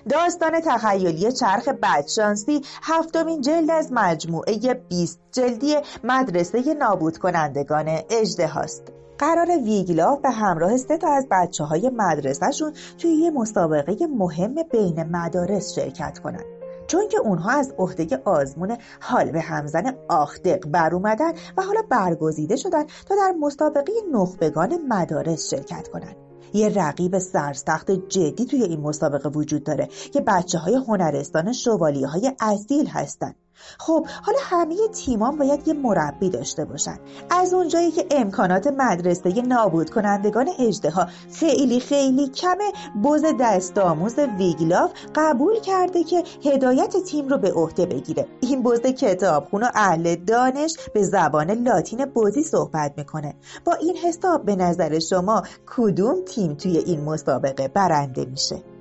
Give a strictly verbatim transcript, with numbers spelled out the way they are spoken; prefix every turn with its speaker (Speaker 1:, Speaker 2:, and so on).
Speaker 1: داستان تخیلی چرخ بدشانسی هفتمین جلد از مجموعه بیست جلدی مدرسه نابود کنندگان اژدهاست. قرار ویگلاف به همراه سه تا از بچه های مدرسهشون توی یه مسابقه مهم بین مدارس شرکت کنن. چون که اونها از عهده آزمون حال به همزن آختق بر اومدن و حالا برگزیده شدن تا در مسابقه نخبگان مدارس شرکت کنن. یه رقیب سرسخت جدی توی این مسابقه وجود داره که بچه های هنرستان شوالیه های اصیل هستن. خب حالا همه تیمان باید یه مربی داشته باشن. از اونجایی که امکانات مدرسه نابود کنندگان اژدها خیلی خیلی کمه، بز دست آموز ویگلاف قبول کرده که هدایت تیم رو به عهده بگیره. این بز کتابخون و اهل دانش به زبان لاتین بزی صحبت میکنه. با این حساب به نظر شما کدوم تیم توی این مسابقه برنده میشه؟